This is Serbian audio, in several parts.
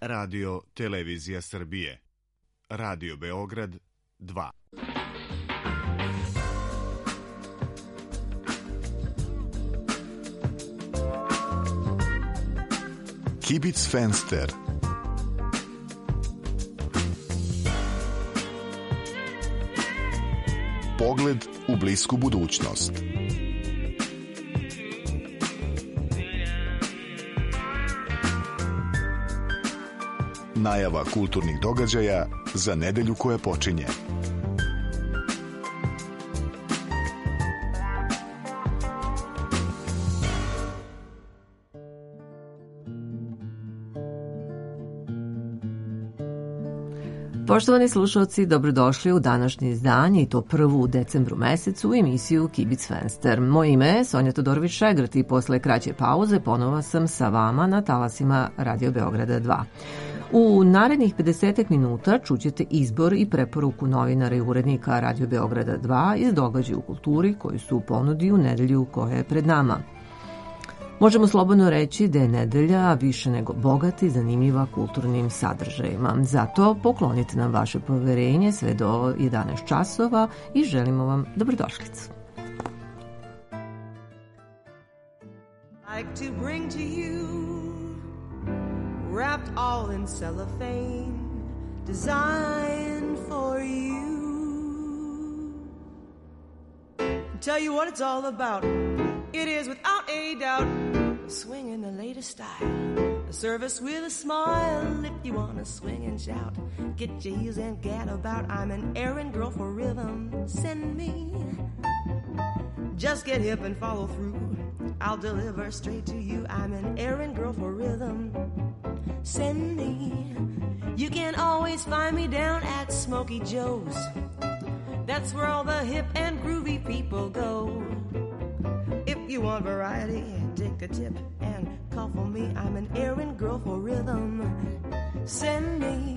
Radio Televizija Srbije. Radio Beograd 2. Kibic Fenster. Pogled u blisku budućnost. Najava kulturnih događaja za nedelju koja počinje. Poštovani slušalci, dobrodošli u današnje izdanje i to prvu u decembru mesecu u emisiju Kibic Fenster. Moje ime je Sonja Todorović-Šegrt i posle kraće pauze ponovo sam sa vama na talasima Radio Beograda 2. U narednih 50 minuta čućete izbor i preporuku novinara i urednika Radio Beograda 2 iz događaja u kulturi koji su u ponudi u nedelju koja je pred nama. Možemo slobodno reći da je nedelja više nego bogata i zanimljiva kulturnim sadržajima. Zato poklonite nam vaše poverenje sve do 11 časova i želimo vam dobrodošlicu. Like to bring to you, wrapped all in cellophane, designed for you. Tell you what it's all about. It is without a doubt swing in the latest style, a service with a smile. If you wanna swing and shout, get your heels and gad about. I'm an errand girl for rhythm. Send me. Just get hip and follow through. I'll deliver straight to you. I'm an errand girl for rhythm. Send me. You can always find me down at Smokey Joe's. That's where all the hip and groovy people go. If you want variety, take a tip and call for me. I'm an errand girl for rhythm. Send me.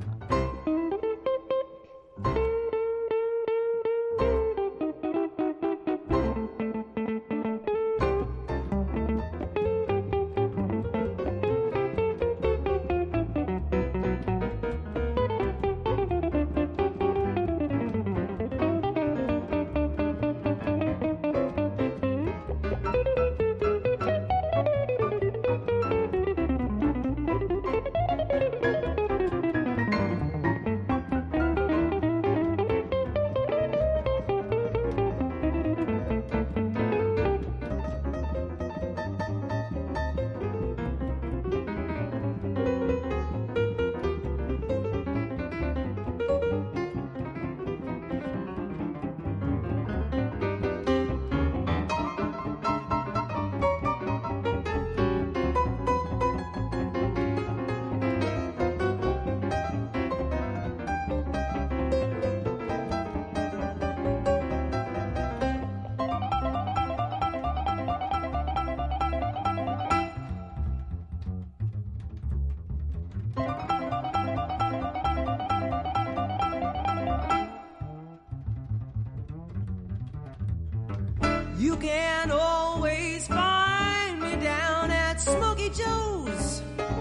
You can always find me down at Smokey Joe's.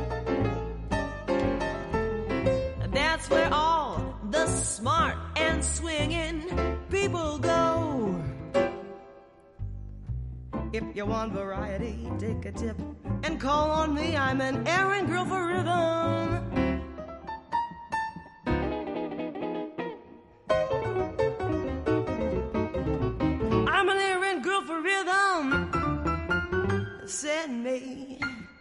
That's where all the smart and swinging people go. If you want variety, take a tip and call on me. I'm an errand girl for rhythm. Send me.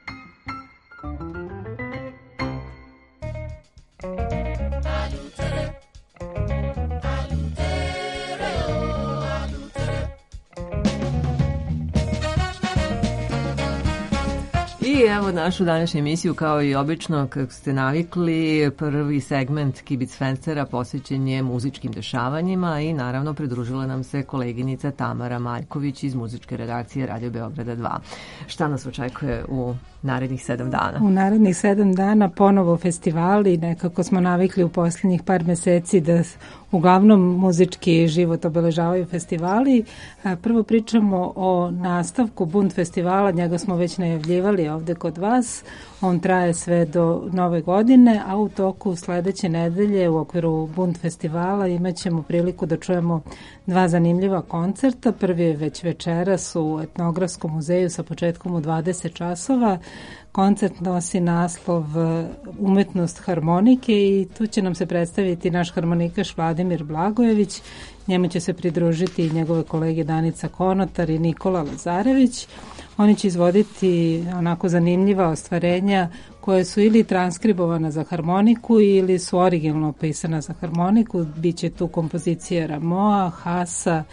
I evo našu današnju emisiju, kao i obično, kako ste navikli, prvi segment Kibic Fenstera posvećen je muzičkim dešavanjima i naravno pridružila nam se koleginica Tamara Maljković iz muzičke redakcije Radio Beograda 2. Šta nas očekuje u narednih 7 dana? U narednih 7 dana ponovo festivali, nekako smo navikli u posljednjih par meseci da uglavnom muzički život obeležavaju festivali. Prvo pričamo o nastavku Bunt festivala, njega smo već najavljivali ovde kod vas. On traje sve do Nove godine, a u toku sledeće nedelje u okviru Bund festivala imat ćemo priliku da čujemo 2 zanimljiva koncerta. Prvi je već večeras u Etnografskom muzeju sa početkom u 20 časova. Koncert nosi naslov Umetnost harmonike i tu će nam se predstaviti naš harmonikaš Vladimir Blagojević. Njemu će se pridružiti njegove kolege Danica Konotar i Nikola Lazarević. Oni će izvoditi onako zanimljiva ostvarenja koje su ili transkribovana za harmoniku ili su originalno pisana za harmoniku. Biće tu kompozicije Ramoa, Hasa,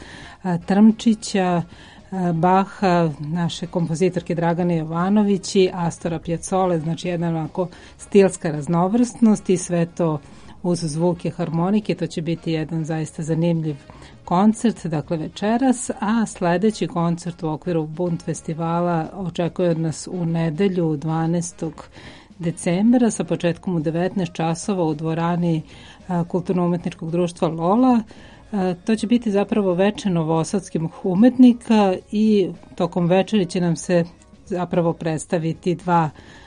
Trmčića, Baha, naše kompozitorke Dragane Jovanović i Astora Pjacole, znači jedna onako stilska raznovrsnost i sve to uz zvuke harmonike. To će biti jedan zaista zanimljiv koncert, dakle večeras, a sledeći koncert u okviru Bund festivala očekuje od nas u nedelju 12. decembra sa početkom u 19 časova u dvorani Kulturno-umetničkog društva Lola. To će biti zapravo veče novosadskih umetnika i tokom večeri će nam se zapravo predstaviti 2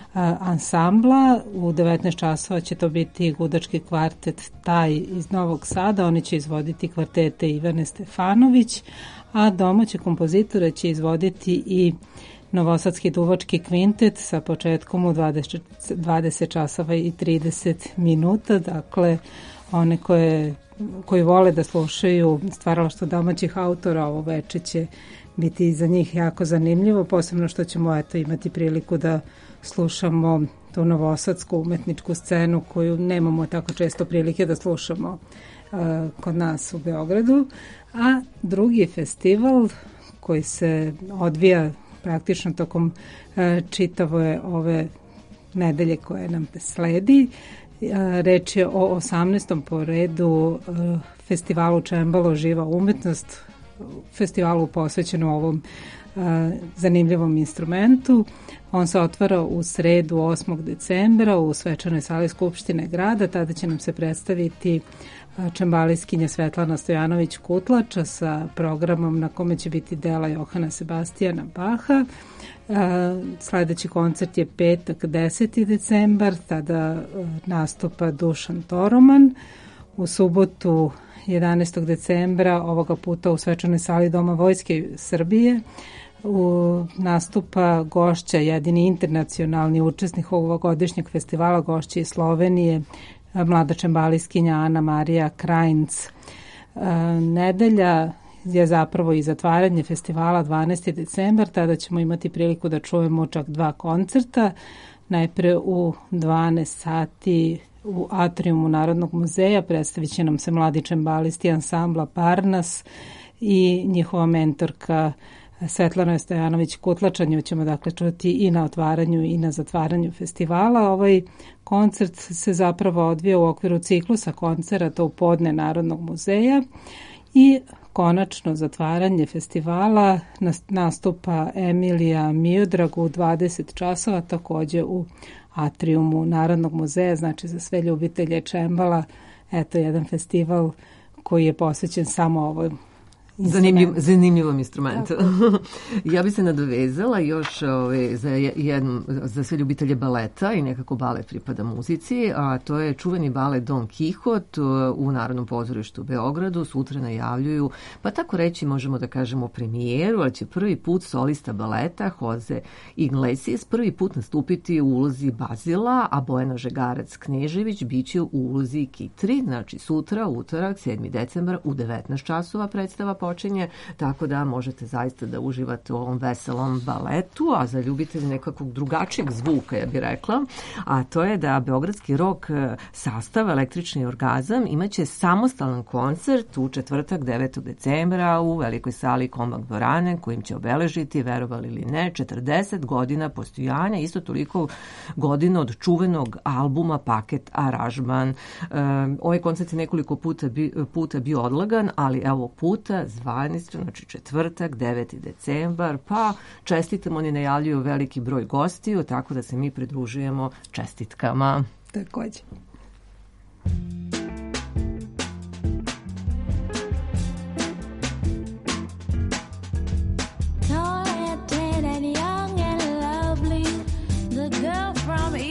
ansambla. U 19 časova će to biti gudački kvartet Taj iz Novog Sada, oni će izvoditi kvartete Ivane Stefanović, a domaće kompozitore će izvoditi i Novosadski duvački kvintet sa početkom u 20 časova i 30 minuta, dakle one koji vole da slušaju stvaralaštvo domaćih autora, ovo veče će biti za njih jako zanimljivo, posebno što ćemo imati priliku da slušamo tu novosadsku umetničku scenu koju nemamo tako često prilike da slušamo kod nas u Beogradu. A drugi festival koji se odvija praktično tokom čitave ove nedelje koje nam sledi, reč je o 18. po redu festivalu Čembalo Živa umetnost, festivalu posvećenom ovom zanimljivom instrumentu. On se otvara u sredu 8. decembra u svečanoj sali Skupštine grada. Tada će nam se predstaviti čembaliskinja Svetlana Stojanović-Kutlača sa programom na kome će biti dela Johana Sebastijana Baha. Sledeći koncert je petak 10. decembar, tada nastupa Dušan Toroman. U subotu 11. decembra ovoga puta u svečanoj sali Doma Vojske Srbije nastupa gošća, jedini internacionalni učesnik ovogodišnjeg festivala, gošća iz Slovenije, mlada čembaliskinja Ana Marija Krajnc. Nedelja je zapravo i zatvaranje festivala 12. decembar, tada ćemo imati priliku da čujemo čak 2 koncerta. Najpre u 12 sati u atriumu Narodnog muzeja predstavit će nam se mladi čembalisti ansambla Parnas i njihova mentorka Svetlana Stojanović-Kutlača. Nju ćemo dakle čuti i na otvaranju i na zatvaranju festivala. Ovaj koncert se zapravo odvija u okviru ciklusa koncerata u podne Narodnog muzeja i konačno zatvaranje festivala nastupa Emilija Miodrag u 20 časova, takođe u atriumu Narodnog muzeja, znači za sve ljubitelje čembala, eto jedan festival koji je posvećen samo ovoj zanimljivom instrumentu. Ja bi se nadovezala još za sve ljubitelje baleta i nekako balet pripada muzici, a to je čuveni balet Don Kihot u Narodnom pozorištu u Beogradu. Sutra najavljuju, pa tako reći možemo da kažemo premijeru, ali će prvi put solista baleta Jose Iglesias prvi put nastupiti u ulozi Bazila, a Bojana Žegarac-Knežević biće u ulozi Kitri, znači sutra, utorak, 7. decembar u 19 časova predstava počinje, tako da možete zaista da uživate u ovom veselom baletu, a za ljubitelje nekakvog drugačijeg zvuka, ja bih rekla, a to je da beogradski rock sastav Električni orgazam imaće samostalan koncert u četvrtak 9. decembra u velikoj sali Komak dvorane, kojim će obeležiti, verovali ili ne, 40 godina postojanja, isto toliko godina od čuvenog albuma Paket aranžman. Ovaj koncert je nekoliko puta bio odlagan, ali evo puta zvanično, znači četvrtak, 9. decembar, pa čestitam, oni najavljuju veliki broj gostiju, tako da se mi pridružujemo čestitkama. Takođe. Tall and tan and young and lovely, the girl from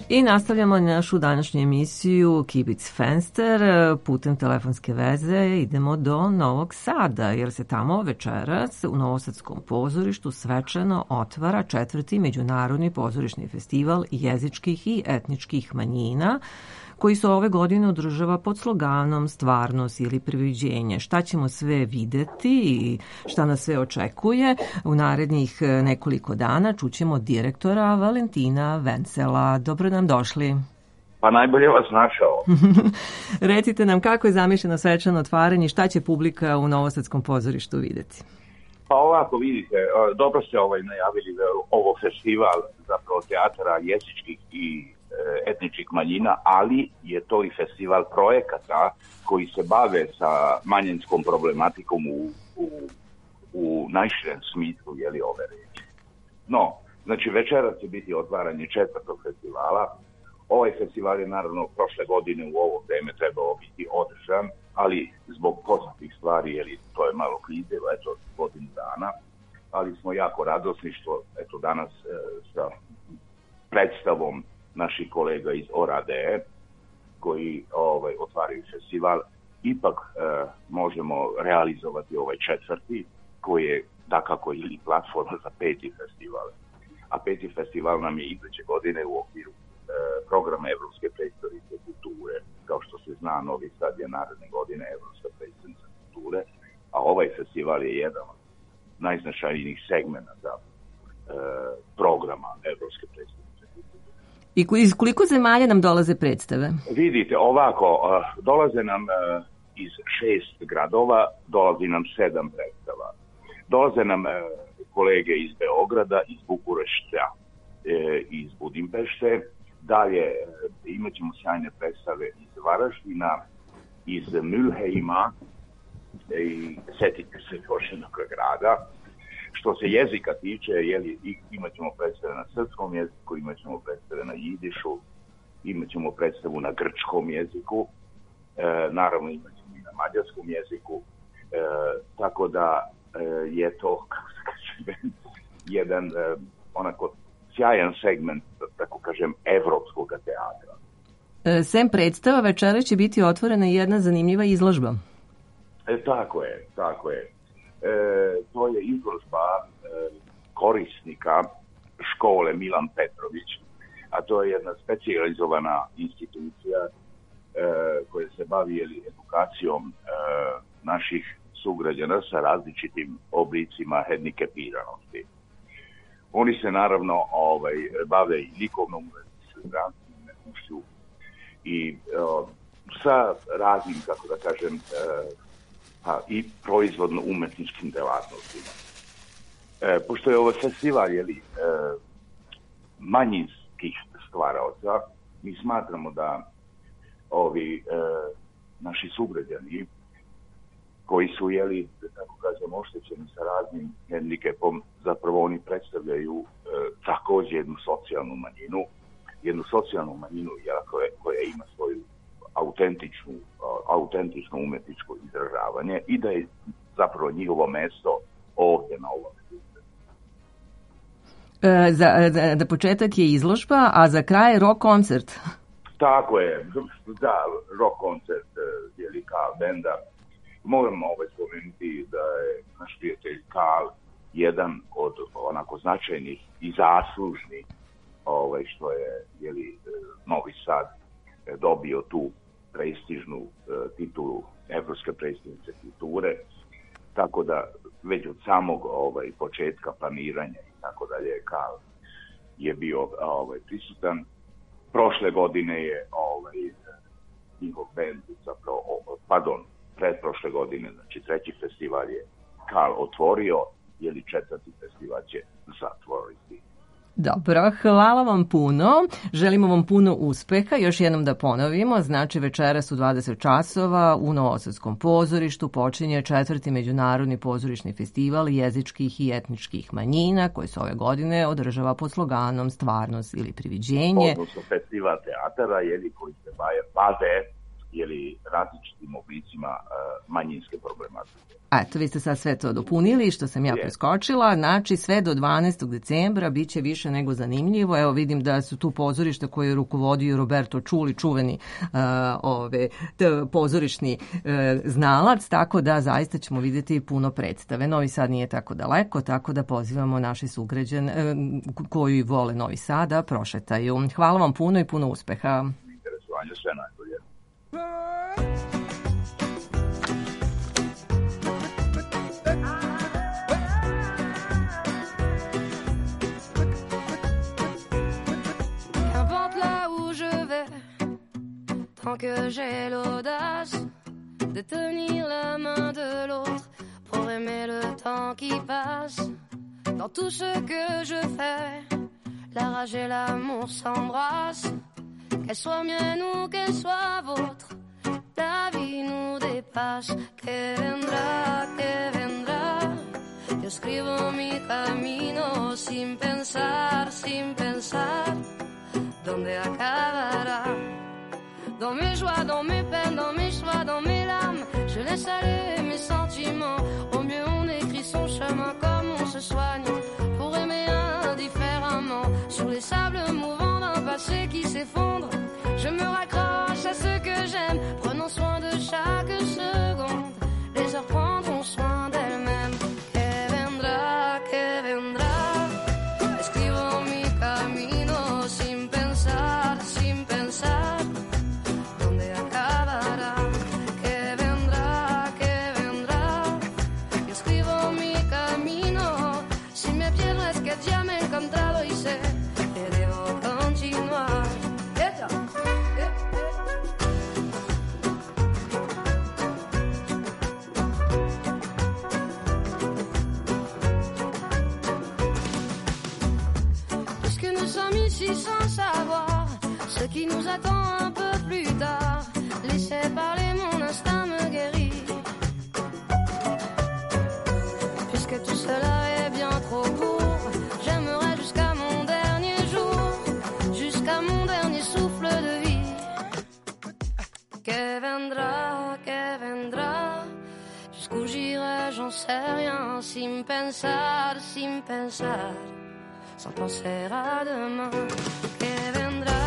I nastavljamo našu današnju emisiju Kibic Fenster. Putem telefonske veze idemo do Novog Sada, jer se tamo večeras u Novosadskom pozorištu svečano otvara 4. Međunarodni pozorišni festival jezičkih i etničkih manjina, koji se ove godine održava pod sloganom Stvarnost ili priviđenje. Šta ćemo sve videti i šta nas sve očekuje? U narednih nekoliko dana čućemo direktora Valentina Vencela. Dobro nam došli. Pa najbolje vas našao. Recite nam kako je zamišljeno svečano otvaranje i šta će publika u Novosadskom pozorištu videti? Pa ovako vidite, dobro ste najavili ovo festival zapravo teatara jezičkih i etničkih manjina, ali je to i festival projekata koji se bave sa manjinskom problematikom u najširem smislu ove reči. No, znači večeras će biti otvaranje 4. festivala. Ovaj festival je naravno prošle godine u ovo vreme trebao biti održan, ali zbog poznatih stvari, to je malo klizilo, godinu dana, ali smo jako radosni što danas sa predstavom naših kolega iz ORADE koji otvaraju festival, ipak možemo realizovati ovaj 4. koji je dakako i platforma za 5. festival. A 5. festival nam je iduće godine u okviru programa Evropske prestonice kulture. Kao što se zna, Novi Sad je naredne godine Evropska prestonica kulture, a ovaj festival je jedan od najznačajnijih segmenata programa Evropske prestonice. I iz koliko zemalja nam dolaze predstave? Vidite, ovako, dolaze nam iz 6 gradova, dolazi nam 7 predstava. Dolaze nam kolege iz Beograda, iz Bukurešta, iz Budimpešte. Dalje imat ćemo sjajne predstave iz Varaždina, iz Mülheima i setite se još jednog grada. Što se jezika tiče, imat ćemo predstave na srpskom jeziku, imat ćemo predstave na jidišu, imat ćemo predstavu na grčkom jeziku, naravno imat ćemo i na mađarskom jeziku, tako da je to, kako se kaže, jedan onako sjajan segment, tako kažem, evropskog teatra. Sem predstava, večera će biti otvorena jedna zanimljiva izložba. Tako je. To je izložba korisnika škole Milan Petrović, a to je jedna specijalizovana institucija koja se bavi edukacijom naših sugrađana sa različitim oblicima hendikepiranosti. Oni se naravno bave i likovnom umetnošću i sa raznim, kako da kažem, i proizvodno-umetničkim delatnostima. Pošto je ovo festival manjinskih stvaraoca, mi smatramo da ovi naši sugrađani koji su, tako kažem, oštećeni sa raznim hendikepom, zapravo oni predstavljaju također jednu socijalnu manjinu koja ima svoju autentično umetničko izražavanje i da je zapravo njihovo mesto ovdje na ovom mjestu. Za početak je izložba, a za kraj rock koncert. Tako je, da, rock koncert Karl benda. Moram spomenuti da je naš prijatelj Karl jedan od onako značajnih i zaslužnih što je Novi Sad dobio tu prestižnu titulu Evropske prestonice kulture, tako da već od samog početka planiranja i tako dalje Karl je bio prisutan. Prošle godine je njihov bend pretprošle godine, znači 3. festival je Karl otvorio, 4. festival će zatvoriti. Dobro, hvala vam puno. Želimo vam puno uspeha. Još jednom da ponovimo, znači večeras u 20 časova u Novosadskom pozorištu počinje 4. Međunarodni pozorišni festival jezičkih i etničkih manjina koji se ove godine održava pod sloganom Stvarnost ili priviđenje. Odnosno festival teatara koji se bave različitim oblicima manjinske problematike. Eto, vi ste sad sve to dopunili, što sam ja preskočila. Znači, sve do 12. decembra bit će više nego zanimljivo. Evo, vidim da su tu pozorišta koje je rukovodio Roberto Čuli, čuveni pozorišni znalac, tako da zaista ćemo vidjeti puno predstave. Novi Sad nije tako daleko, tako da pozivamo naše sugrađane koji vole Novi Sad da prošetaju. Hvala vam puno i puno uspeha. Interesovanje, sve najbolje. Tant que j'ai l'audace de tenir la main de l'autre pour aimer le temps qui passe. Dans tout ce que je fais, la rage et l'amour s'embrassent. Qu'elle soit mienne ou qu'elle soit vôtre, la vie nous dépasse. Que vendrá, yo escribo mi camino sin pensar, dónde acabará. Dans mes joies, dans mes peines, dans mes choix, dans mes larmes, je laisse aller mes sentiments. Au mieux on écrit son chemin comme on se soigne pour aimer indifféremment. Sur les sables mouvants d'un passé qui s'effondre, je me raccroche à ce que j'aime, prenons soin de chaque seconde. Les heures prendront soin d'elles-mêmes. Que vendrá, escribo mi camino sin pensar, dónde acabará. Que vendrá, yo escribo mi camino. Si me pierdo es que ya me he encontrado y sé que debo continuar. Puisque nous sommes ici sans savoir ce qui nous attend un peu plus tard, laissez parler, mon instinct me guérit. Puisque tout cela est bien trop court, j'aimerais jusqu'à mon dernier jour, jusqu'à mon dernier souffle de vie. Que vendrá, jusqu'où j'irai, j'en sais rien, sin pensar, sans penser à demain. Que vendrá,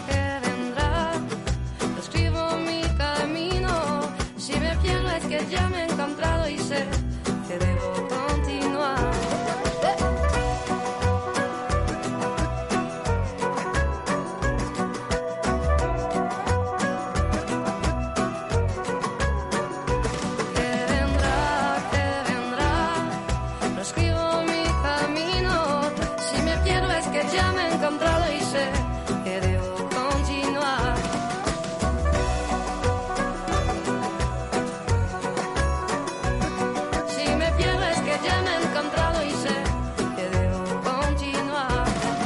yo escribo mi camino. Si me pierdo es que ya me he encontrado y sé que debo continuar. Ya me he encontrado y sé que debo continuar. Si me pierdo es que ya me he encontrado y sé que debo continuar.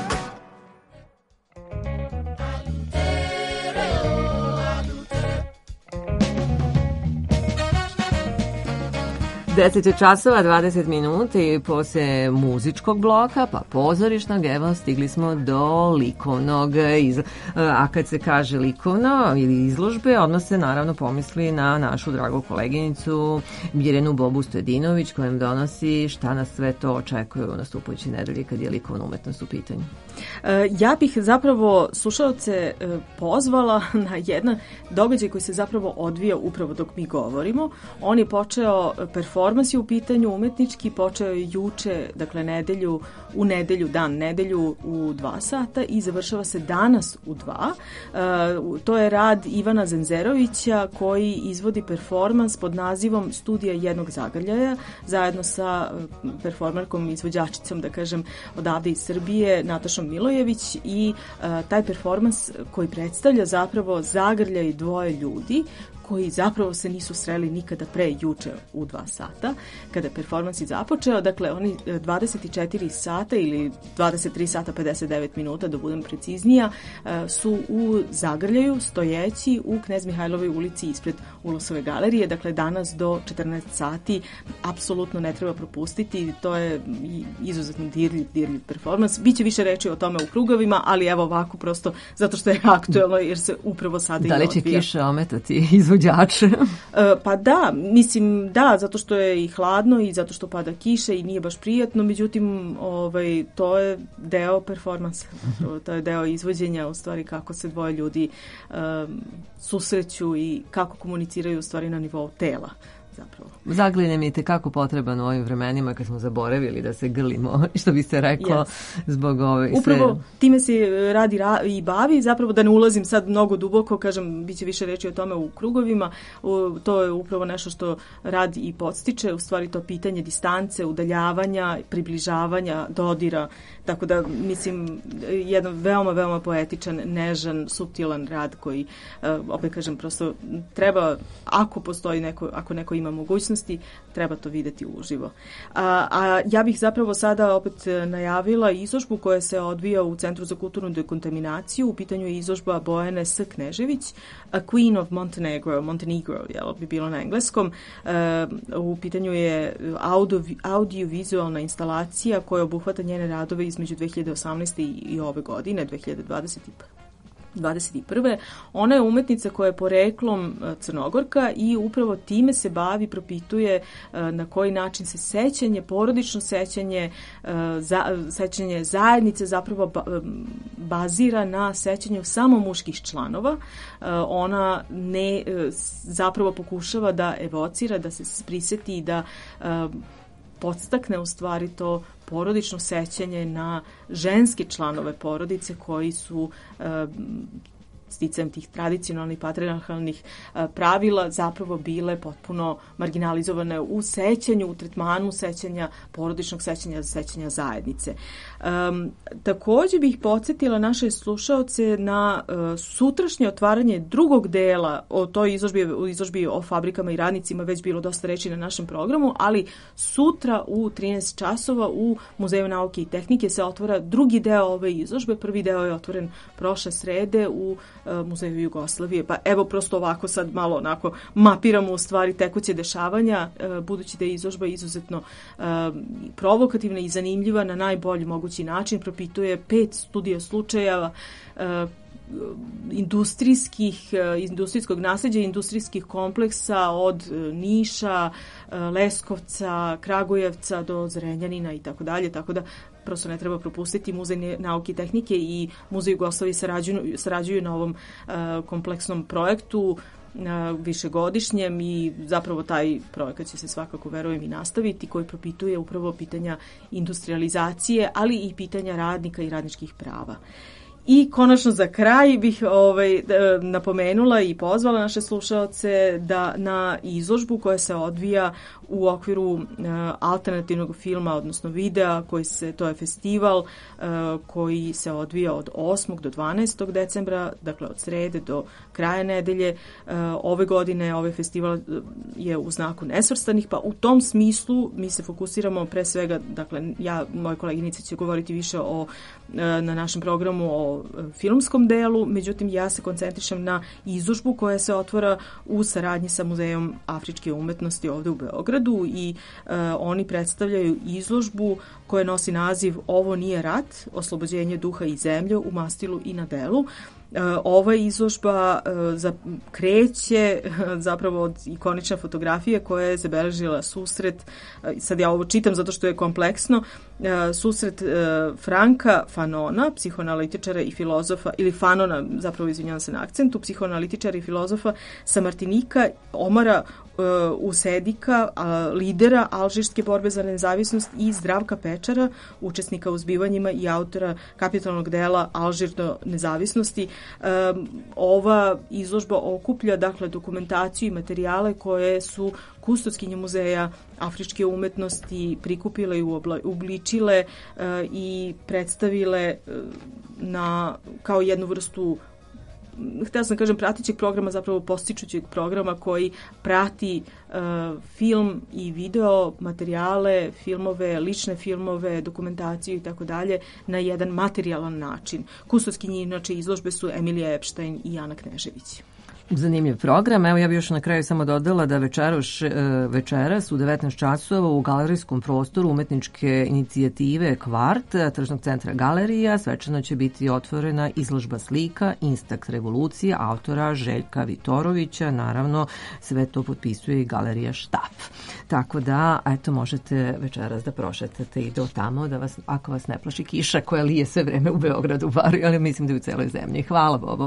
10 časova, 20 minuta i posle muzičkog bloka, pa pozorišnog, evo stigli smo do likovnog. A kad se kaže likovno ili izložbe, odmah se naravno pomisli na našu dragu koleginicu Mirjanu Bobu Stojadinović, kojem donosi šta nas sve to očekuje u nastupajućoj nedelji kad je likovna umetnost u pitanju. Ja bih zapravo slušalce pozvala na jedan događaj koji se zapravo odvija upravo dok mi govorimo. On je počeo, performans je u pitanju umetnički, počeo je juče, dakle nedelju u 2 sata i završava se danas u 2. To je rad Ivana Zenzerovića koji izvodi performans pod nazivom Studija jednog zagrljaja zajedno sa performerkom, izvođačicom, da kažem, odavde iz Srbije, Natašom Milojević, i taj performans koji predstavlja zapravo zagrljaj dvoje ljudi koji zapravo se nisu sreli nikada pre juče u 2 sata, kada je performans i započeo. Dakle, oni 24 sata ili 23 sata 59 minuta, da budem preciznija, su u zagrljaju, stojeći u Knez Mihajlovoj ulici ispred Ulosove galerije. Dakle, danas do 14 sati apsolutno ne treba propustiti. To je izuzetno dirljiv performans. Biće više reči o tome u krugovima, ali evo ovako prosto zato što je aktuelno, jer se upravo sada i odvija. Da li će kiša ometati izvođače? Pa da, mislim da, zato što je i hladno i zato što pada kiša i nije baš prijatno, međutim to je deo performansa, to je deo izvođenja, u stvari kako se dvoje ljudi susreću i kako komuniciraju u stvari na nivou tela. Zapravo. Zagrljenje mi je tekako potreban u ovim vremenima kad smo zaboravili da se grlimo, što bi se reklo, zbog upravo time se radi i bavi, zapravo da ne ulazim sad mnogo duboko, kažem, bit će više reći o tome u krugovima, to je upravo nešto što radi i podstiče, u stvari to pitanje distance, udaljavanja, približavanja, dodira, tako da mislim jedan veoma, veoma poetičan, nežan, suptilan rad koji, opet kažem, prosto treba, ako postoji neko, ako neko ima mogućnosti, treba to videti uživo. A ja bih zapravo sada opet najavila izložbu koja se odvija u Centru za kulturnu dekontaminaciju. U pitanju je izložba Bojane S. Knežević, A Queen of Montenegro, jel bi bilo na engleskom. U pitanju je audiovizualna instalacija koja obuhvata njene radove između 2018. i ove godine, 2021. Ona je umetnica koja je poreklom Crnogorka i upravo time se bavi, propituje na koji način se sećanje, porodično sećanje, sećanje zajednice zapravo bazira na sećanju samo muških članova. Ona zapravo pokušava da evocira, da se prisjeti i da podstakne u stvari to porodično sećanje na ženske članove porodice koji su sticajem tih tradicionalnih patrijarhalnih pravila zapravo bile potpuno marginalizovane u sećanju, u tretmanu sećanja, porodičnog sećanja zajednice. Također bih podsjetila naše slušaoce na sutrašnje otvaranje drugog dela o toj izložbi o fabrikama i radnicima, već bilo dosta reći na našem programu, ali sutra u 13 časova u Muzeju nauke i tehnike se otvara drugi deo ove izložbe. Prvi deo je otvoren prošle srede u Muzeju Jugoslavije. Pa evo prosto ovako sad malo onako mapiramo u stvari tekuće dešavanja, budući da je izložba izuzetno provokativna i zanimljiva na najbolji mogući način. Propituje 5 studija slučajeva industrijskog nasleđa, industrijskih kompleksa od Niša, Leskovca, Kragujevca do Zrenjanina i tako dalje, tako da prosto ne treba propustiti. Muzej nauke i tehnike i Muzej Jugoslavije sarađuju na ovom kompleksnom projektu višegodišnjem i zapravo taj projekat će se svakako, verujem, i nastaviti, koji propituje upravo pitanja industrializacije, ali i pitanja radnika i radničkih prava. I konačno za kraj bih napomenula i pozvala naše slušaoce da na izložbu koja se odvija u okviru alternativnog filma, odnosno videa, to je festival koji se odvija od 8. do 12. decembra, dakle od srede do kraja nedelje. Ove godine ovaj festival je u znaku nesvrstanih, pa u tom smislu mi se fokusiramo pre svega, dakle moje koleginice će govoriti više na našem programu o filmskom delu, međutim ja se koncentrišem na izložbu koja se otvara u saradnji sa Muzejom afričke umetnosti ovde u Beogradu i oni predstavljaju izložbu koja nosi naziv Ovo nije rat, oslobođenje duha i zemlje u mastilu i na delu. Ova izložba kreće zapravo od ikonične fotografije koja je zabeležila susret, sad ja ovo čitam zato što je kompleksno, susret Franka Fanona, psihoanalitičara i filozofa, ili Fanona, zapravo izvinjavam se na akcentu, psihoanalitičara i filozofa sa Martinika, Omara Usedika, lidera alžirske borbe za nezavisnost, i Zdravka Pečara, učesnika u zbivanjima i autora kapitalnog dela Alžir do nezavisnosti. Ova izložba okuplja dakle dokumentaciju i materijale koje su kustoskinje Muzeja afričke umetnosti prikupile i uobličile i predstavile kao jednu vrstu htela sam kažem pratićeg programa, zapravo postičućeg programa koji prati film i video materijale, filmove, lične filmove, dokumentaciju i tako dalje na jedan materijalan način. Kustoskinji inače izložbe su Emilija Epstein i Ana Knežević. Zanimljiv program. Evo ja bih još na kraju samo dodala da večeras u 19 časova u galerijskom prostoru umetničke inicijative Kvart, tržnog centra Galerija, svečano će biti otvorena izložba slika Instax revolucija autora Željka Vitorovića. Naravno, sve to potpisuje i Galerija Štap. Tako da, eto, možete večeras da prošetate i do tamo, da vas, ako vas ne plaši kiša koja lije sve vreme u Beogradu, bar, ali mislim da je u celoj zemlji. Hvala, Bobo.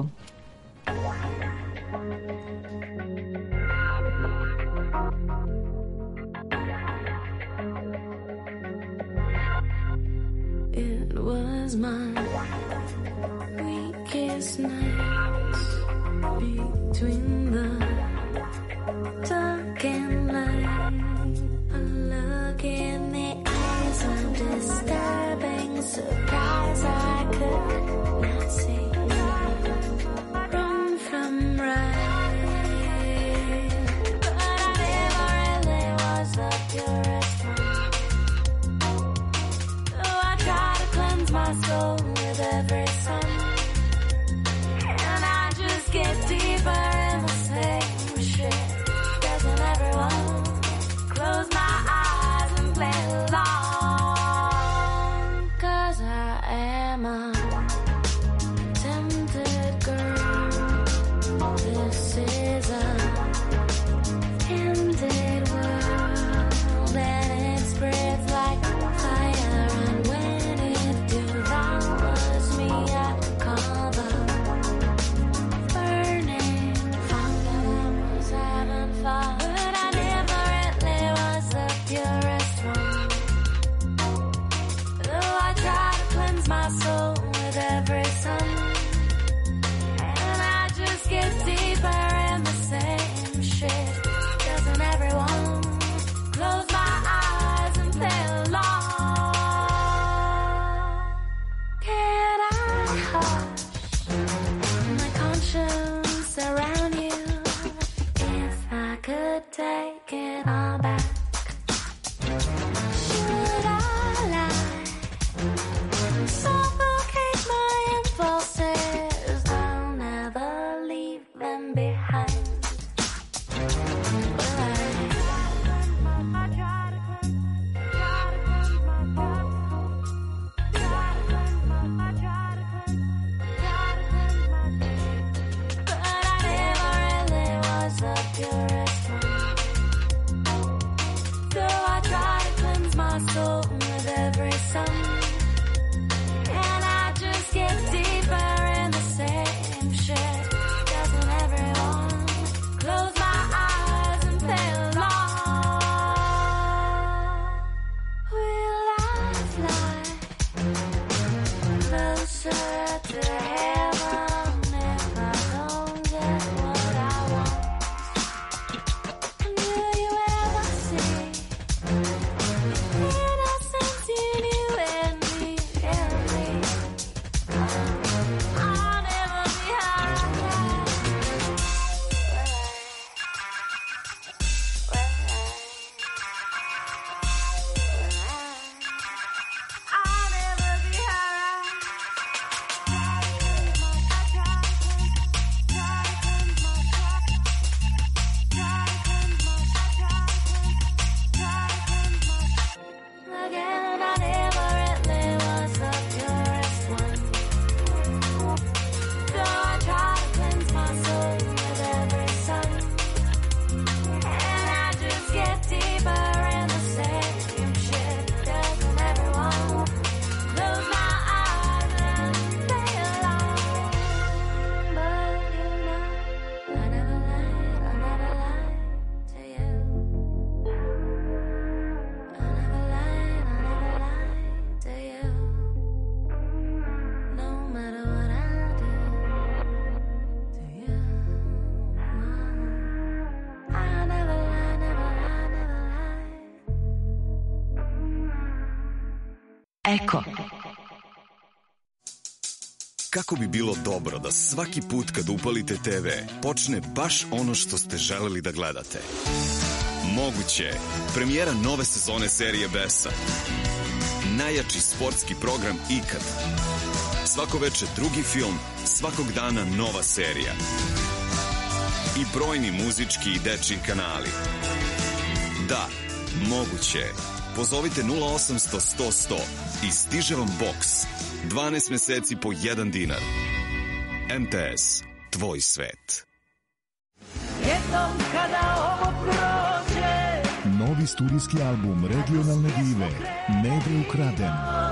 It was my weakest night between the dark and light. A look in the eyes of disturbing surprise I could not see. Wrong from right, but I never really was the purest one. Though I try to cleanse my soul with every sun, and I just get deeper in the same shit. Doesn't everyone close my eyes and play along? 'Cause I am a tempted girl. This is a ended world, and it spreads like fire. And when it devours me, I call the burning fire. I was having fun, but I never really was the purest one. Though I try to cleanse my soul with every sun, and I just get deeper in the same shit. Doesn't everyone close my eyes and play along? Can I hush my conscience around you? If I could take it all back, should I lie? Suffocate my impulses, I'll never leave them behind. Will I? I try to cleanse my thoughts. I try to cleanse my thoughts. But I never really was the purest one. Though I try to cleanse my soul with every sun, and I just get deeper in the same shit. Doesn't everyone close my eyes and play along? Will I fly closer to heaven if I don't get what I want? And will you ever see innocence you knew in me? I'll never be alright. I'll never be alright. Again, I never really was the purest one. Though I try to cleanse my soul with every sun, and I just get deeper in the same shit. Doesn't everyone close my eyes and play along? But you know, I never lied to you. I never lied to you. No matter what I do to you, I never lie, never lie, never lie. Eko. kako bi bilo dobro da svaki put kad upalite TV počne baš ono što ste želeli da gledate. Moguće je premijera nove sezone serije Besa. Najjači sportski program ikad. Svako veče drugi film, svakog dana nova serija. I brojni muzički i dečji kanali. Da, moguće je. Pozovite 0800 100 100 i stiže vam boks. 12 meseci po 1 dinar. MTS, tvoj svet. Jednom kada ovo prođe, Novi studijski album regionalne dive Nede ukraden.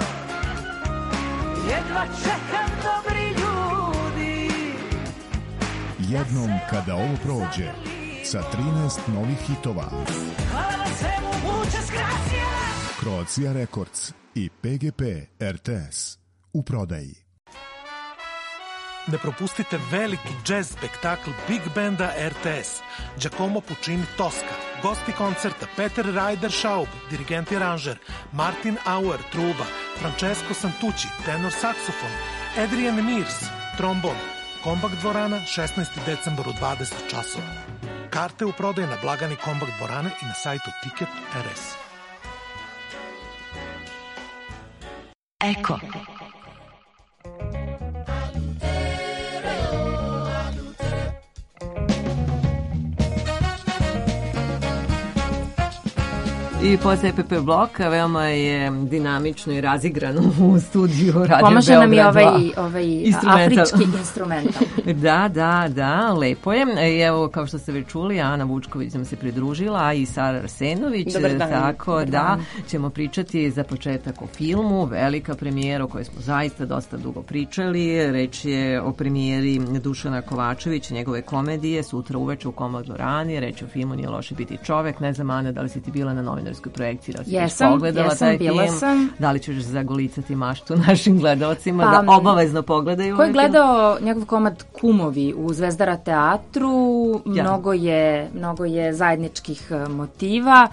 jedva čekam dobri ljudi. Jednom kada ovo prođe, sa 13 novih hitova. Hvala vam svemu, muchas gracias. Croatia Records i PGP RTS u prodaji. Ne propustite veliki džez spektakl Big Banda RTS, Giacomo Puccini Tosca, gosti koncerta Peter Ryder Schaub, dirigent i aranžer, Martin Auer, truba, Francesco Santucci, tenor saksofon, Adrian Mears, trombon, Kombakt dvorana, 16. decembar u 20 časova. Karte u prodaju na blagani Kombakt dvorane i na sajtu Ticket.rs. Eko. I posle EPP bloka veoma je dinamično i razigrano u studiju Radio Beograd 2. Pomaže nam i ovaj afrički instrumental. Da, lepo je. I evo, kao što ste već čuli, Ana Vučković nam se pridružila, a i Sara Arsenović. Dobar dan. Tako da ćemo pričati za početak o filmu, velika premijera o kojoj smo zaista dosta dugo pričali. Reč je o premijeri Dušana Kovačevića, njegove komedije, sutra uveče u Kombakt dvorani. Reč je o filmu Nije loše biti čovek. Ne znam, Ana, da li si ti bila na novinarskoj projekciji, da li si pogledala taj film? Da li ćeš zagolicati maštu našim gledalcima da obavezno pogledaju? Ko je gledao njegov komad Kumovi u Zvezdara teatru, mnogo je zajedničkih motiva,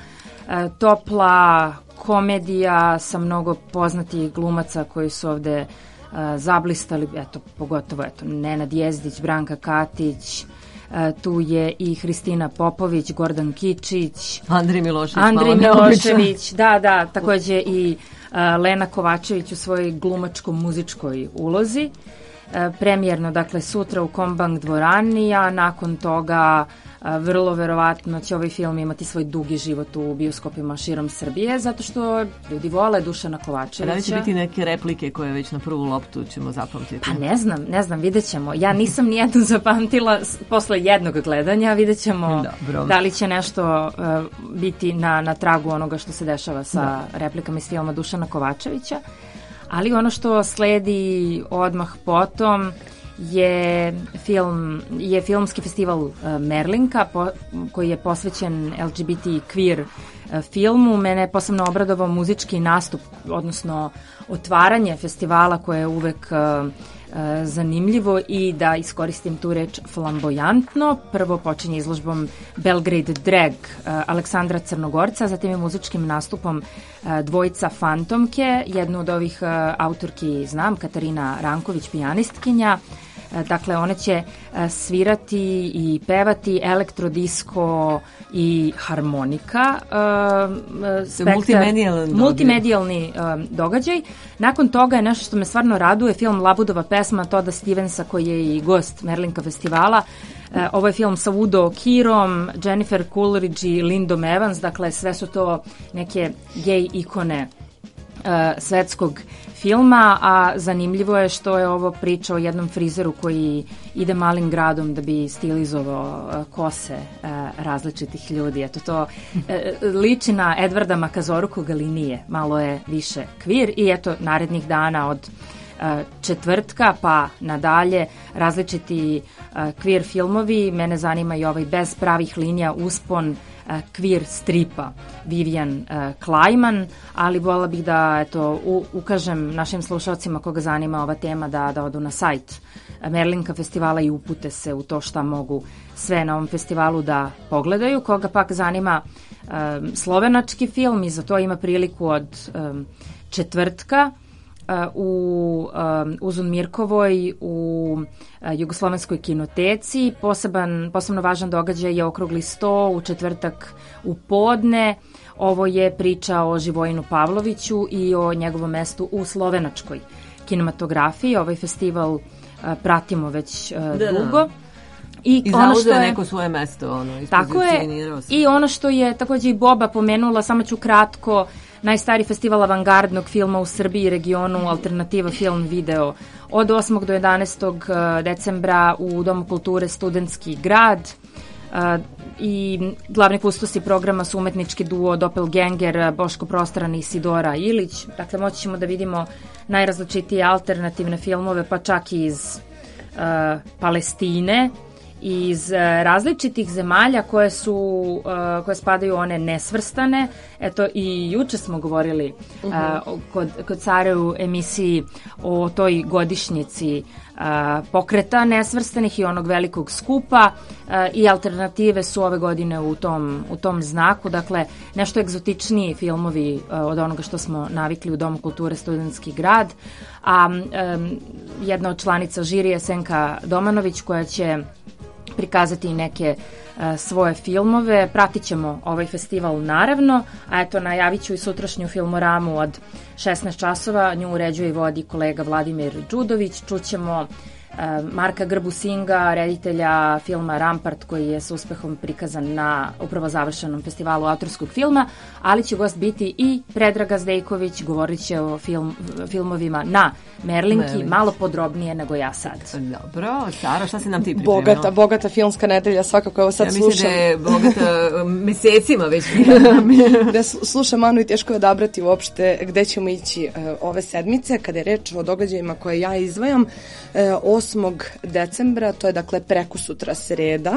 topla komedija sa mnogo poznatih glumaca koji su ovde zablistali, pogotovo Nenad Jezdić, Branka Katić, tu je i Hristina Popović, Gordan Kičić, Andrej Milošević, da, takođe i Lena Kovačević u svojoj glumačko-muzičkoj ulozi. Premijerno, dakle, sutra u Kombakt dvorani, a nakon toga vrlo verovatno će ovaj film imati svoj dugi život u bioskopima širom Srbije, zato što ljudi vole Dušana Kovačevića. Da li će biti neke replike koje već na prvu loptu ćemo zapamtiti? Pa ne znam, vidjet ćemo. Ja nisam nijednu zapamtila posle jednog gledanja, vidjet ćemo da li će nešto biti na tragu onoga što se dešava sa replikama iz filma Dušana Kovačevića. Ali ono što sledi odmah potom je filmski festival Merlinka koji je posvećen LGBT queer filmu. Mene je posebno obradovao muzički nastup, odnosno otvaranje festivala koje je uvek zanimljivo i da iskoristim tu reč flamboyantno. Prvo počinje izložbom Belgrade Drag Aleksandra Crnogorca, zatim je muzičkim nastupom dvojica fantomke, jednu od ovih autorki znam, Katarina Ranković, pijanistkinja. Dakle, one će svirati i pevati elektrodisko i harmonika. Multimedijalni događaj. Nakon toga je nešto što me stvarno raduje, film Labudova pesma Toda Stevensa koji je i gost Merlinka festivala. Ovo je film sa Udo Kirom, Jennifer Coolidge i Lyndon Evans, dakle sve su to neke gej ikone svetskog filma, a zanimljivo je što je ovo priča o jednom frizeru koji ide malim gradom da bi stilizovao kose različitih ljudi. Eto, to liči na Edvarda Makazoru koga li nije, malo je više queer i eto narednih dana od četvrtka pa nadalje različiti queer filmovi. Mene zanima i ovaj Bez pravih linija uspon queer stripa Vivian Klajman, ali voljela bih da ukažem našim slušalcima koga zanima ova tema da odu na sajt Merlinka festivala i upute se u to šta mogu sve na ovom festivalu da pogledaju. Koga pak zanima slovenački film i za to ima priliku od četvrtka u Uzun Mirkovoj u Jugoslovenskoj kinoteci. Posebno važan događaj je okrugli sto u četvrtak u podne. Ovo je priča o Živojinu Pavloviću i o njegovom mestu u slovenačkoj kinematografiji. Ovaj festival pratimo već dugo. I zauzeo neko svoje mesto, tako je. I ono što je takođe i Boba pomenula, samo ću kratko, najstariji festival avangardnog filma u Srbiji i regionu, Alternativa film video, od 8. do 11. decembra u Domu kulture Studentski grad. I glavni kustosi programa su umetnički duo Doppelganger, Boško Prostaran i Isidora Ilić. Dakle, moći ćemo da vidimo najrazličitije alternativne filmove, pa čak i iz Palestine, iz različitih zemalja koje spadaju one nesvrstane. Eto, i juče smo govorili kod Sare u emisiji o toj godišnjici pokreta nesvrstanih i onog velikog skupa, i alternative su ove godine u tom znaku. Dakle, nešto egzotičniji filmovi od onoga što smo navikli u Domu kulture Studentski grad. A jedna od članica žirije, Senka Domanović, koja će prikazati i neke svoje filmove. Pratit ćemo ovaj festival naravno, a eto, najavit ću i sutrašnju filmoramu od 16 časova. Nju uređuje i vodi kolega Vladimir Đudović. Čućemo Marka Grbusinga, reditelja filma Rampart, koji je s uspehom prikazan na upravo završenom festivalu autorskog filma, ali će gost biti i Predraga Zdejković, govorit će o filmovima na Merlinki, malo podrobnije nego ja sad. Dobro, Sara, šta si nam ti pripremila? Bogata filmska nedelja, svakako evo sad slušam. Ja mislim da je bogata mesecima već. Da slušam Anu i teško je odabrati uopšte gde ćemo ići ove sedmice, kada je reč o događajima koje ja izdvajam. 8. decembra, to je dakle prekosutra sreda,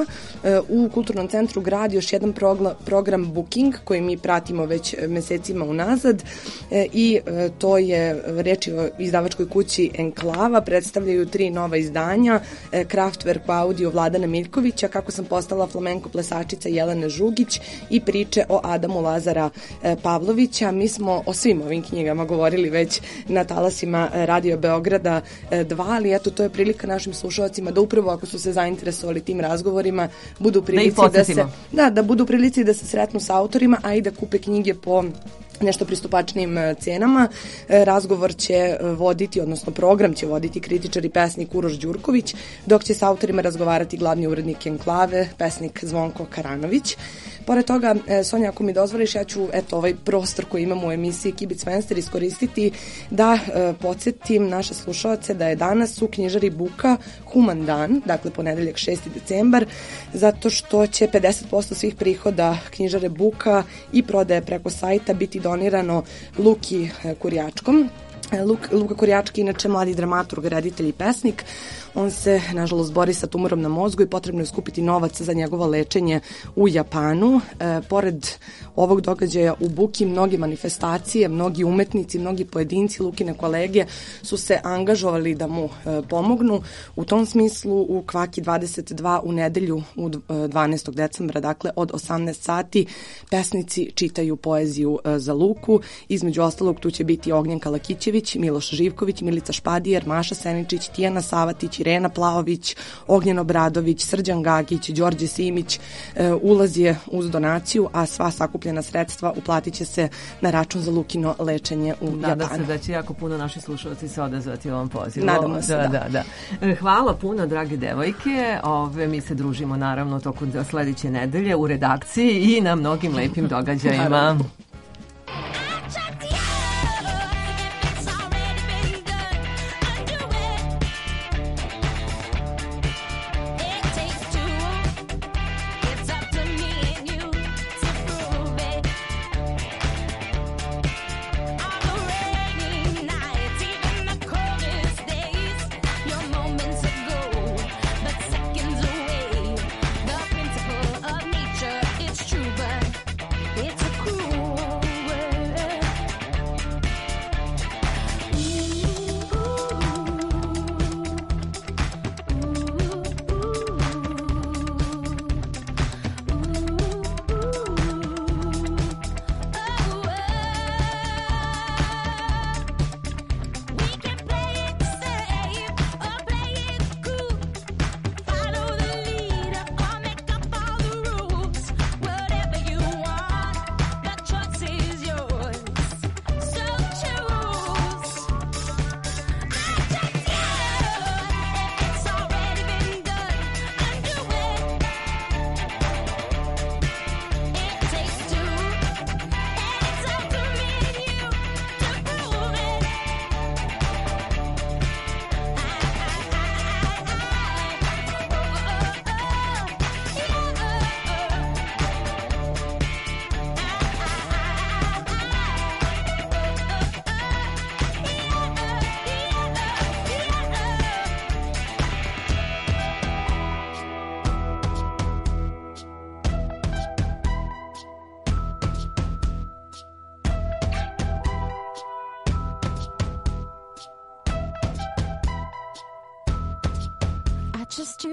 u Kulturnom centru Grad još jedan program Booking koji mi pratimo već mesecima unazad, i to je reč o izdavačkoj kući Enklava. Predstavljaju 3 nova izdanja, Kraftwerk audio Vladana Miljkovića, Kako sam postala flamenko plesačica Jelene Žugić i Priče o Adamu Lazara Pavlovića. Mi smo o svim ovim knjigama govorili već na talasima Radio Beograda 2, ali eto, to je prilika našim slušalcima da upravo ako su se zainteresovali tim razgovorima budu prilici da budu prilici da se sretnu sa autorima, a i da kupe knjige po nešto pristupačnim cenama. Razgovor će voditi, odnosno program će voditi kritičar i pesnik Uroš Đurković, dok će sa autorima razgovarati glavni urednik Enklave, pesnik Zvonko Karanović. Pored toga, Sonja, ako mi dozvoliš, ja ću ovaj prostor koji imamo u emisiji Kibic Fenster iskoristiti da podsjetim naše slušalce da je danas u knjižari Buka Human dan, dakle ponedeljak 6. decembar, zato što će 50% svih prihoda knjižare Buka i prodaje preko sajta biti donirano Luki Kurjačkom. Luka Kurjački, inače mladi dramaturg, reditelj i pesnik. On se, nažalost, bori sa tumorom na mozgu i potrebno je skupiti novac za njegovo lečenje u Japanu. Pored ovog događaja u Buki, mnogi manifestacije, mnogi umetnici, mnogi pojedinci, Lukine kolege su se angažovali da mu pomognu. U tom smislu, u Kvaki 22 u nedelju, u 12. decembra, dakle od 18 sati, pesnici čitaju poeziju za Luku. Između ostalog, tu će biti Ognjenka Lakićević, Miloš Živković, Milica Špadijer, Maša Seničić, Tijana Savatić, Irena Plaović, Ognjen Obradović, Srđan Gagić, Đorđe Simić. Ulaz je uz donaciju, a sva sakupljena sredstva uplatit će se na račun za Lukino lečenje u Japanu. Nadam se da će jako puno naši slušalci se odazvati ovom pozivu. Nadamo se, da. Hvala puno, drage devojke. Mi se družimo naravno tokom sledeće nedelje u redakciji i na mnogim lepim događajima. It's a cruel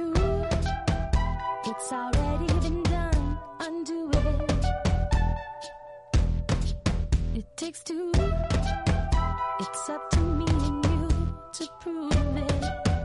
two. It's already been done. Undo it. It takes two. It's up to me and you to prove it.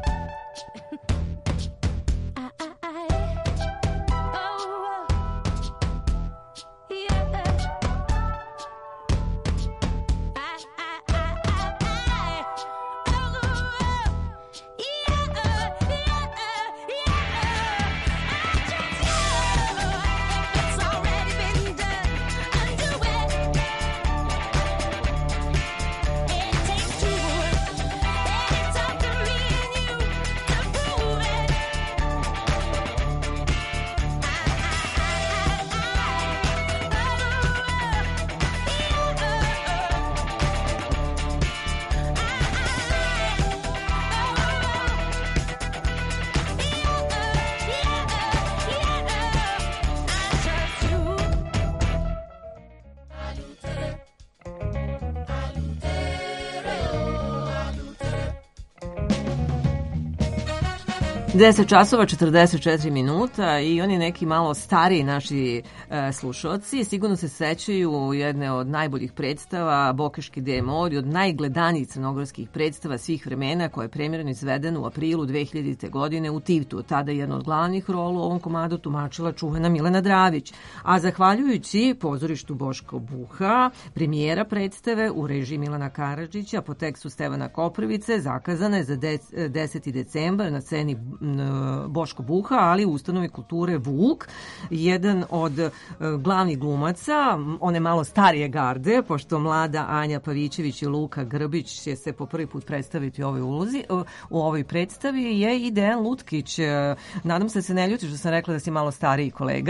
Deset časova 44 minuta i oni neki malo stariji naši slušalci sigurno se sećaju jedne od najboljih predstava Bokeški D-mor i od najgledanijih crnogorskih predstava svih vremena koja je premijerno izvedena u aprilu 2000. godine u Tivtu. Tada je jednu od glavnih rola u ovom komadu tumačila čuvena Milena Dravić. A zahvaljujući pozorištu Boško Buha, premijera predstave u režiji Milana Karadžića po tekstu Stevana Koprivice zakazana je za 10. decembar na sceni Boško Buha, ali u ustanovi kulture Vuk, jedan od glavnih glumaca, one malo starije garde, pošto mlada Anja Pavićević i Luka Grbić će se po prvi put predstaviti u ovoj predstavi, je i Dejan Lutkić. Nadam se ne ljutiš da sam rekla da si malo stariji kolega.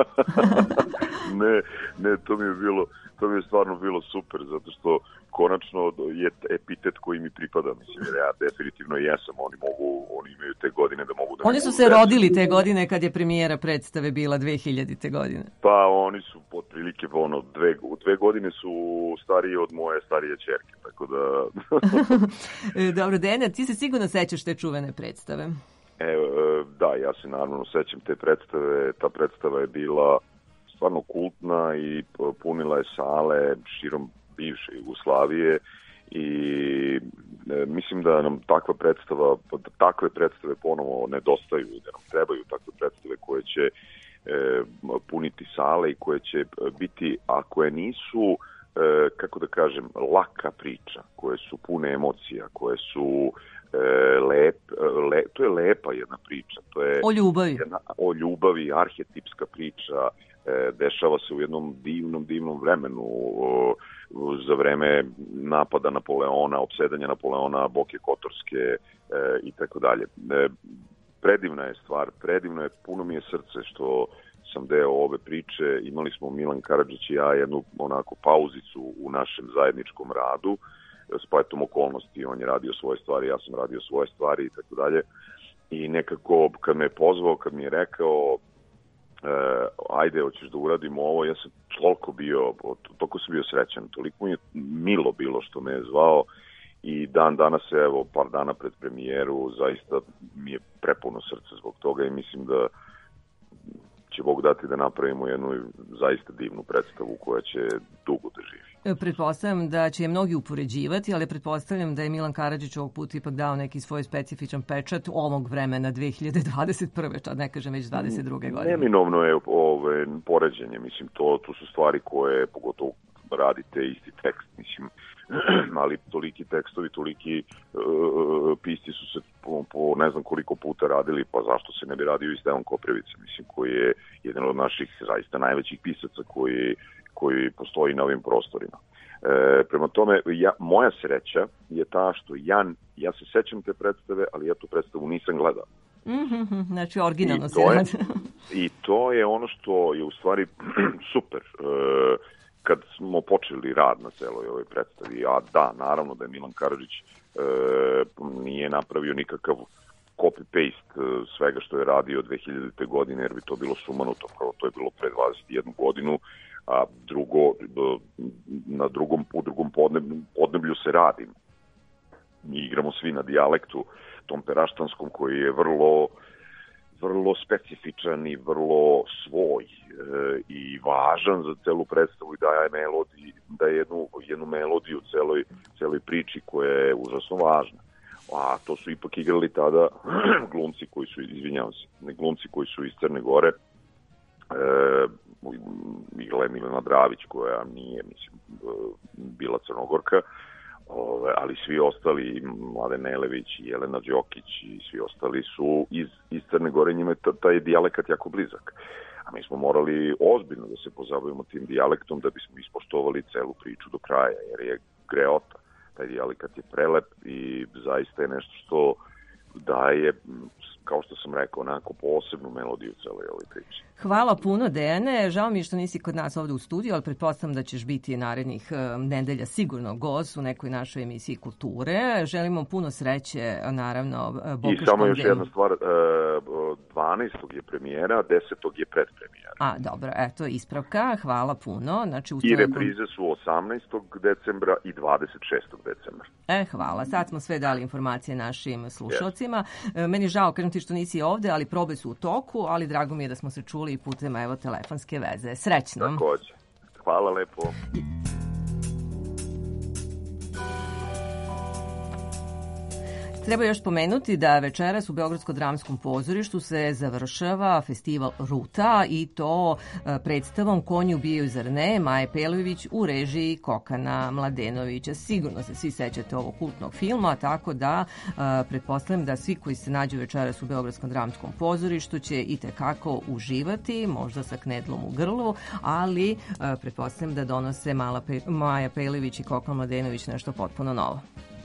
Ne, to mi je stvarno bilo super, zato što konačno je epitet koji mi pripada, mislim, jer ja definitivno jesam, oni imaju te godine da mogu da... Oni su se rodili te godine kad je premijera predstave bila 2000. godine. Pa oni su otprilike, dve godine su stariji od moje starije ćerke, tako da... Dobro, Dena, ti se sigurno sećaš te čuvene predstave? Da, ja se naravno sećam te predstave, ta predstava je bila stvarno kultna i punila je sale širom bivše Jugoslavije i mislim da nam takve predstave ponovo nedostaju, da nam trebaju takve predstave koje će puniti sale i koje će biti, a koje nisu, kako da kažem, laka priča, koje su pune emocija, koje su to je lepa jedna priča. To je o ljubavi, arhetipska priča, dešava se u jednom divnom vremenu za vreme napada Napoleona, opsedanja Napoleona, Boke Kotorske i tako dalje. Predivna je stvar, predivno je, puno mi je srce što sam deo ove priče. Imali smo Milan Karadžić i ja jednu onako pauzicu u našem zajedničkom radu, spletom okolnosti, on je radio svoje stvari, ja sam radio svoje stvari i tako dalje. I nekako kad me je pozvao, kad mi je rekao ajde, hoćeš da uradimo ovo, ja sam toliko sam bio srećan, toliko mi je milo bilo što me je zvao i danas, evo, par dana pred premijeru, zaista mi je prepuno srce zbog toga i mislim da će Bog dati da napravimo jednu zaista divnu predstavu koja će dugo da živi. Pretpostavljam da će je mnogi upoređivati, ali pretpostavljam da je Milan Karadžić ovog puta ipak dao neki svoj specifičan pečat ovog vremena 2021. ne kažem već 22. godine. Neminovno je poređenje, mislim, tu su stvari koje, pogotovo radite isti tekst, mislim, ali toliki tekstovi, toliki pisci su se po ne znam koliko puta radili, pa zašto se ne bi radio i Stevan Koprivica, mislim, koji je jedan od naših zaista najvećih pisaca koji postoji na ovim prostorima. Prema tome, moja sreća je ta što ja se sećam te predstave, ali ja tu predstavu nisam gledao. Znači, originalno se radi. I to je ono što je u stvari super. Kad smo počeli rad na celoj ovoj predstavi, a da, naravno da je Milan Karadžić nije napravio nikakav copy-paste svega što je radio 2000. godine, jer bi to bilo sumanuto, to je bilo pre 21 godinu, a u drugom podneblju se radi. Mi igramo svi na dijalektu, tom peraštanskom, koji je vrlo vrlo specifičan i vrlo svoj i važan za celu predstavu i daje jednu melodiju celoj priči koja je užasno važna. A to su ipak igrali tada glumci koji su iz Crne Gore, igrala je Milena Dravić koja nije, bila Crnogorka, ali svi ostali, Mladen Nelević i Jelena Đokić i svi ostali su iz Crne Gore, njima je taj dijalekat jako blizak. A mi smo morali ozbiljno da se pozabavimo tim dijalektom da bismo ispoštovali celu priču do kraja, jer je greota. Taj dijalekat je prelep i zaista je nešto što daje, kao što sam rekao, onako posebnu melodiju celoj ovoj priči. Hvala puno, Dejane. Žao mi je što nisi kod nas ovde u studiju, ali pretpostavljam da ćeš biti narednih nedelja sigurno gost u nekoj našoj emisiji kulture. Želimo puno sreće, naravno, Bokuškom. I samo još jedna stvar, 12. je premijera, 10. je predpremijera. A, dobro, eto, ispravka, hvala puno. Znači, i reprize su 18. decembra i 26. decembra. Hvala, sad smo sve dali informacije našim slušalcima. Meni žao, kažem ti što nisi ovde, ali probe su u toku, ali drago mi je da smo se čuli i putem telefonske veze. Srećno. Takođe. Hvala lepo. Treba još pomenuti da večeras u Beogradsko dramskom pozorištu se završava festival Ruta i to predstavom Konji ubijaju zar ne, Maje Pelović u režiji Kokana Mladenovića. Sigurno se svi sećate ovog kultnog filma, tako da pretpostavljam da svi koji se nađu večeras u Beogradskom dramskom pozorištu će i tekako uživati, možda sa knedlom u grlu, ali pretpostavljam da donose Maja Pelović i Kokan Mladenović nešto potpuno novo.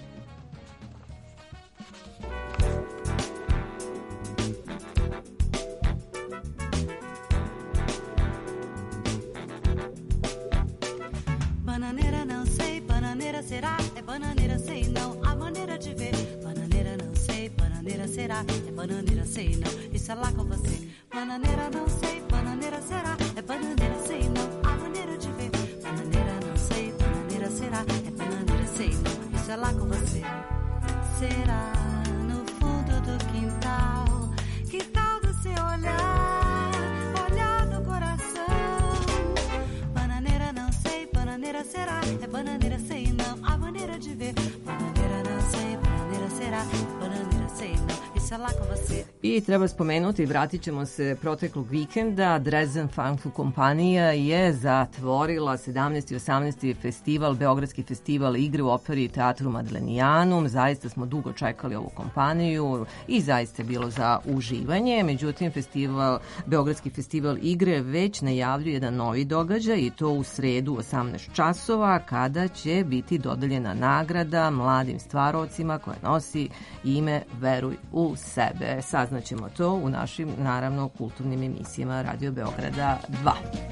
Será, é bananeira, sei não, a maneira de ver. Bananeira não sei, bananeira será, é bananeira, sei não, isso é lá com você. Bananeira não sei, bananeira será, é bananeira, sei não, a maneira de ver. Bananeira não sei, bananeira será, é bananeira, sei não, isso é lá com você. Será no fundo do quintal, quintal do seu olhar, olhar do coração. Bananeira não sei, bananeira será, é bananeira, sei não. De ver. Bananeira não sei, bananeira será, bananeira sei não, isso é lá com você. I treba spomenuti, vratit ćemo se proteklog vikenda, Dresden Funky kompanija je zatvorila 17. i 18. festival, Beogradski festival igre u operi i teatru Madlenijanum. Zaista smo dugo čekali ovu kompaniju i zaista je bilo za uživanje. Međutim, Beogradski festival igre već najavljuje jedan novi događaj i to u sredu 18 časova kada će biti dodeljena nagrada mladim stvarovcima koja nosi ime Veruj u sebe. Saznaćemo to u našim, naravno, kulturnim emisijama Radio Beograda 2.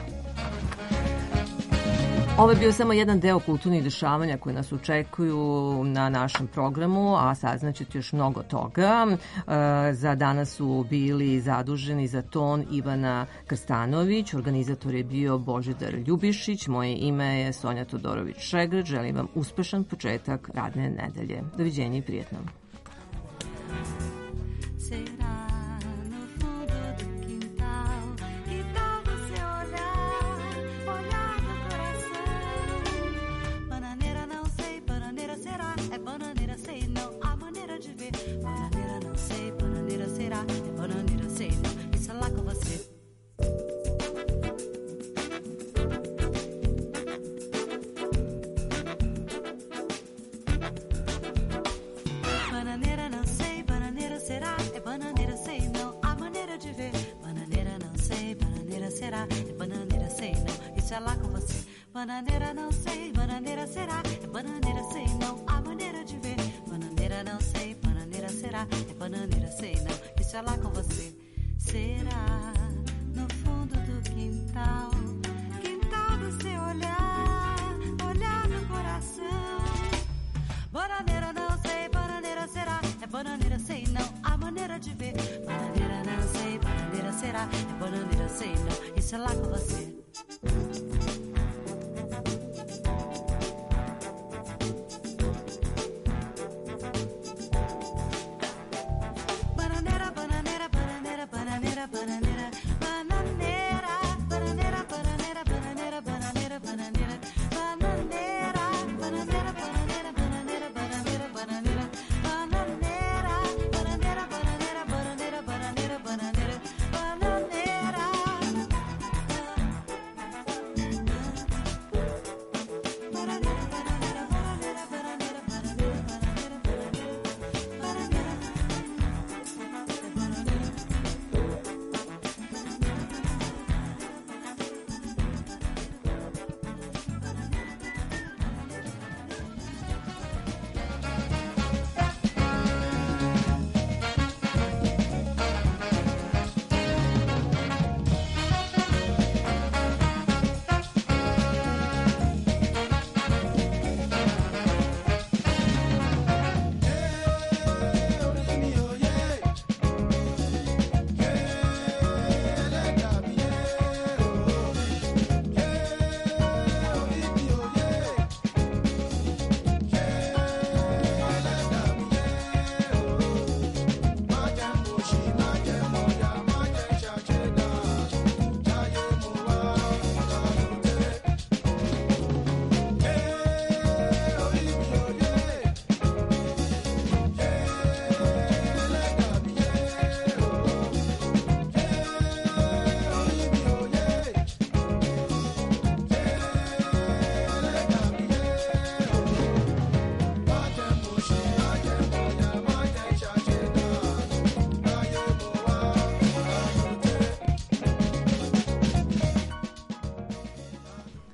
Ovo je bio samo jedan deo kulturnih dešavanja koji nas očekuju na našem programu, a saznaćete još mnogo toga. Za danas su bili zaduženi za ton Ivana Krstanović, organizator je bio Božidar Ljubišić, moje ime je Sonja Todorović-Šegrt, želim vam uspešan početak radne nedelje. Doviđenja i prijetno. Bananeira não sei, bananeira será, é bananeira sei não, a maneira de ver. Bananeira não sei, bananeira será, é bananeira sei não, isso é lá com você. Será no fundo do quintal, quintal do seu olhar, olhar no coração. Bananeira não sei, bananeira será, é bananeira sei não, a maneira de ver. Bananeira não sei, bananeira será, é bananeira sei não, isso é lá com você.